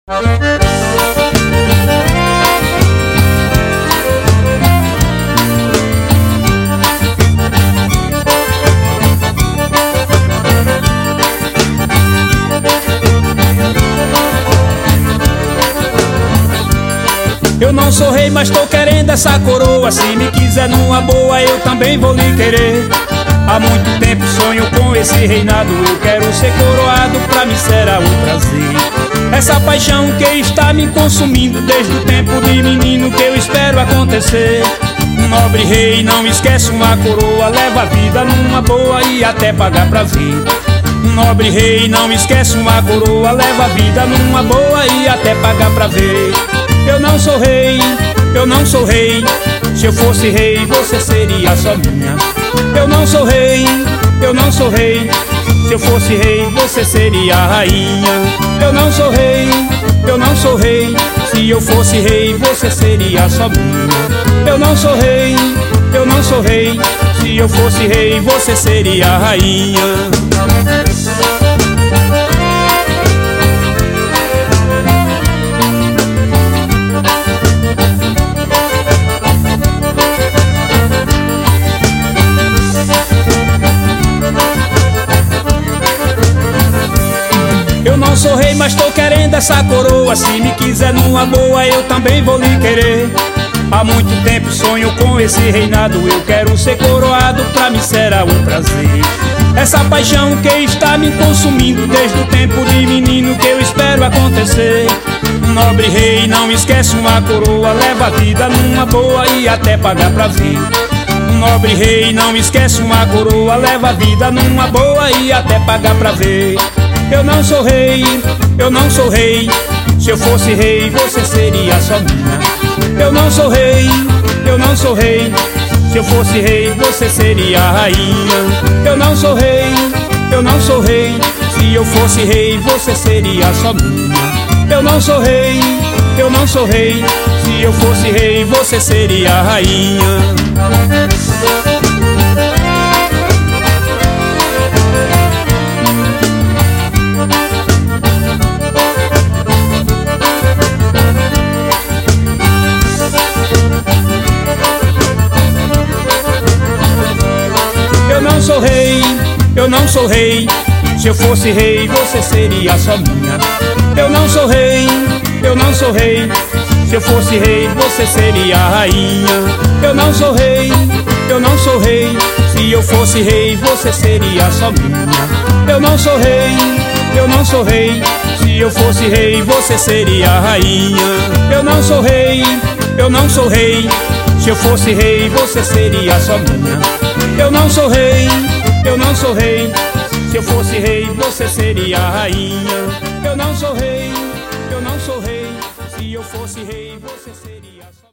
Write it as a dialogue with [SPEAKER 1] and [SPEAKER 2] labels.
[SPEAKER 1] Eu não sou rei, mas tô querendo essa coroa. Se me quiser numa boa, eu também vou lhe querer. Há muito tempo sonho com esse reinado. Eu quero ser coroado, pra mim será um prazer. Essa paixão que está me consumindo desde o tempo de menino que eu espero acontecer. Um nobre rei não esquece uma coroa, leva a vida numa boa e até pagar pra vir. Um nobre rei não esquece uma coroa, leva a vida numa boa e até pagar pra ver. Eu não sou rei, eu não sou rei. Se eu fosse rei, você seria só minha. Eu não sou rei, eu não sou rei. Se eu fosse rei, você seria a rainha. Eu não sou rei, eu não sou rei. Se eu fosse rei, você seria só minha. Eu não sou rei, eu não sou rei. Se eu fosse rei, você seria a rainha. Eu não sou rei, mas tô querendo essa coroa. Se me quiser numa boa, eu também vou lhe querer. Há muito tempo sonho com esse reinado. Eu quero ser coroado, pra mim será um prazer. Essa paixão que está me consumindo desde o tempo de menino que eu espero acontecer. Um nobre rei não esquece uma coroa, leva a vida numa boa e até pagar pra vir. Um nobre rei não esquece uma coroa, leva a vida numa boa e até pagar pra ver. Eu não sou rei, eu não sou rei. Se eu fosse rei, você seria só minha. Eu não sou rei, eu não sou rei. Se eu fosse rei, você seria a rainha. Eu não sou rei, eu não sou rei. Se eu fosse rei, você seria só minha. Eu não sou rei, eu não sou rei. Se eu fosse rei, você seria a rainha. Eu não sou rei, eu não sou rei. Se eu fosse rei, você seria só minha. Eu não sou rei, eu não sou rei. Se eu fosse rei, você seria a rainha. Eu não sou rei, eu não sou rei. Se eu fosse rei, você seria só minha. Eu não sou rei, eu não sou rei. Se eu fosse rei, você seria a rainha. Eu não sou rei, eu não sou rei. Se eu fosse rei, você seria só minha. Eu não sou rei, eu não sou rei. Se eu fosse rei, você seria a rainha. Eu não sou rei, eu não sou rei. Se eu fosse rei, você seria só